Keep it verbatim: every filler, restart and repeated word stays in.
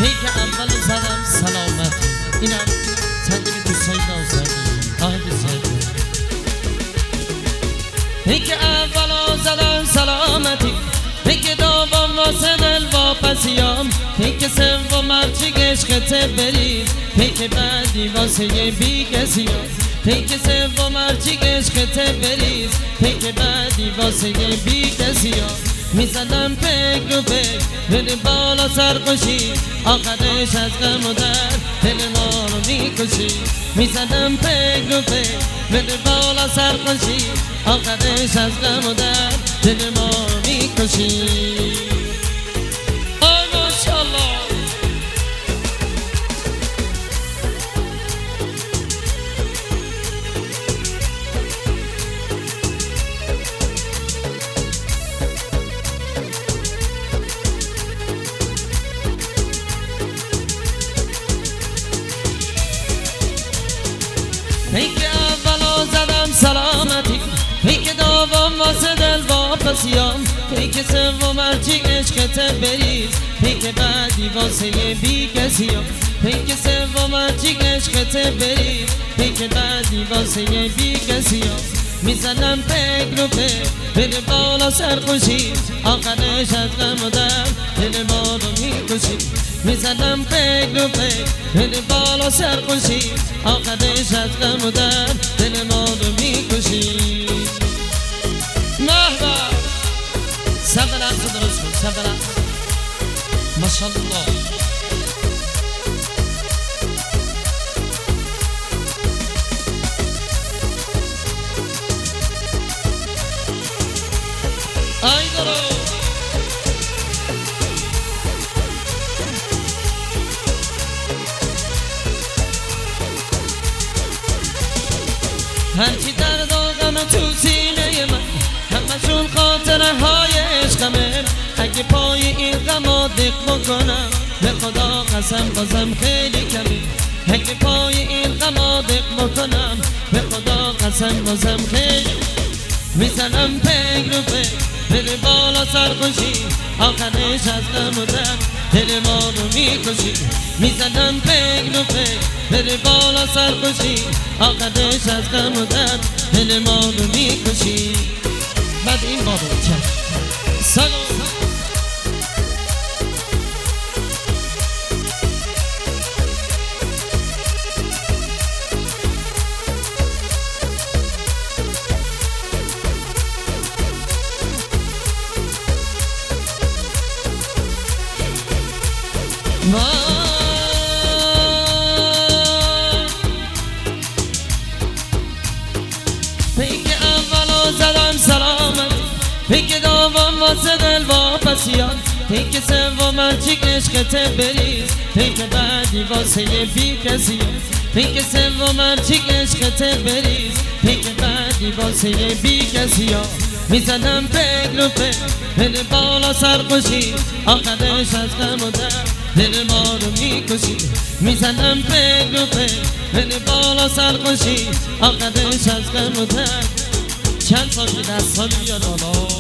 پیک اول زدم سلامتی اینم تنگی دوستای نازنی آهنگ زدم پیک اول زدم سلامتی پیک دوم واسه دل واپسیام پیک سوم هرچی عشقت بریز پیک بعدی واسه بی کسیام پیک سوم هرچی عشقت بریز پیک بعدی واسه بی کسیام میزنم پیک رو پیک دل بالا سرخوشی آخرش از غم و درد دل ما رو میکشی میزنم پیک رو پیک دل بالا سرخوشی آخرش از غم و درد دل ما رو میکشی آی ماشاءالله پیک اولو زدم سلامتی پیک دوم واسه دل واپسیام پیک سوم هرچی عشقت بریز پیک بعدی واسه بی کسیام پیک سوم هرچی عشقت بریز پیک بعدی واسه بی کسیام میزنم پیک رو پیک دل بالا سرخوشی آخرش از غم و درد دل ما رو میکشی میزنم پیک رو پیک دل بالا سرخوشی آخرش از غم و درد دل ما رو میکشی محبا سب لحظه درست کن سب لحظه ماشاءالله آی درو هرچی درد و غم تو سینه من همشون خاطره های عشقمه اگه پای این غم دق بکنم به خدا قسم بازم خیلی کمی اگه پای این غم دق بکنم به خدا قسم بازم خیلی میزنم پیک رو پیک دل بالا سرخوشی آخرش از غم و درد دل ما رو میکشی میزنم پیک رو پیک دل بالا سرخوشی آخرش از غم و درد دل ما رو میکشی بعد این بابا چه سلام پیک اولو زدم سلامت پیک دوم واسه دل واپسیام پیک سوم هرچی عشقت بریز پیک بعدی واسه بی کسیام پیک سوم هرچی عشقت بریز پیک بعدی واسه بی کسیام میزنم پیک رو پیک دل بالا سرخوشی آخرش از غم و درد دل ما رو میکشی میزنم پیک رو پیک دل بالا سرخوشی آخرش از غم و درد چند سال که دست سال بیاد آلا